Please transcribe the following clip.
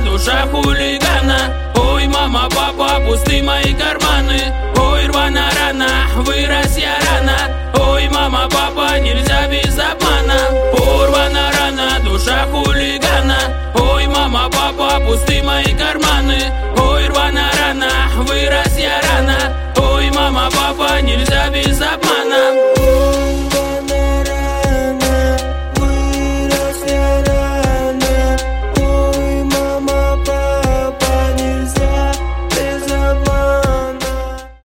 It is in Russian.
душа хулигана. Ой, мама, папа, пусты мои карманы. Ой, рвана рана, вырос я рано. Ой, мама, папа, нельзя без обмана. Порвана рана, душа хулигана. Ой, мама, папа, пусты мои карманы.